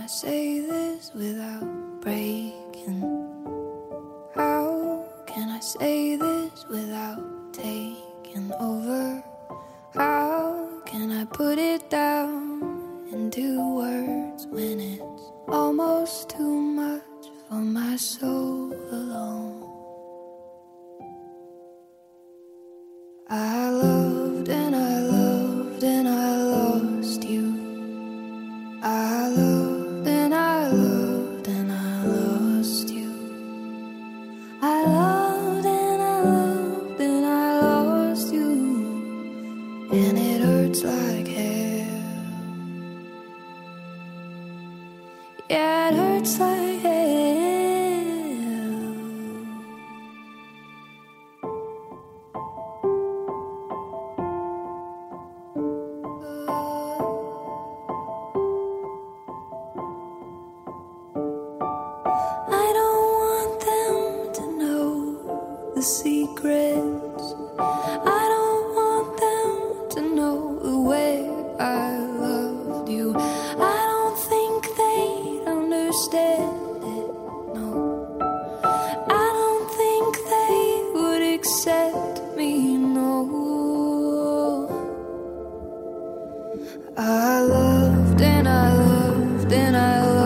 say this without breaking? How can I say this without taking over? How can I put it down into words when it's almost too much for my soul alone? I loved and I loved and I lost you. I loved and I loved and I lost you. I loved and I loved and I lost you. And it hurts like hell. Yeah, it hurts like hell. I don't want them to know the secrets. I don't want them to know the way I loved you. I don't think they'd understand it, no. I don't think they would accept me, no. I loved and I loved and I loved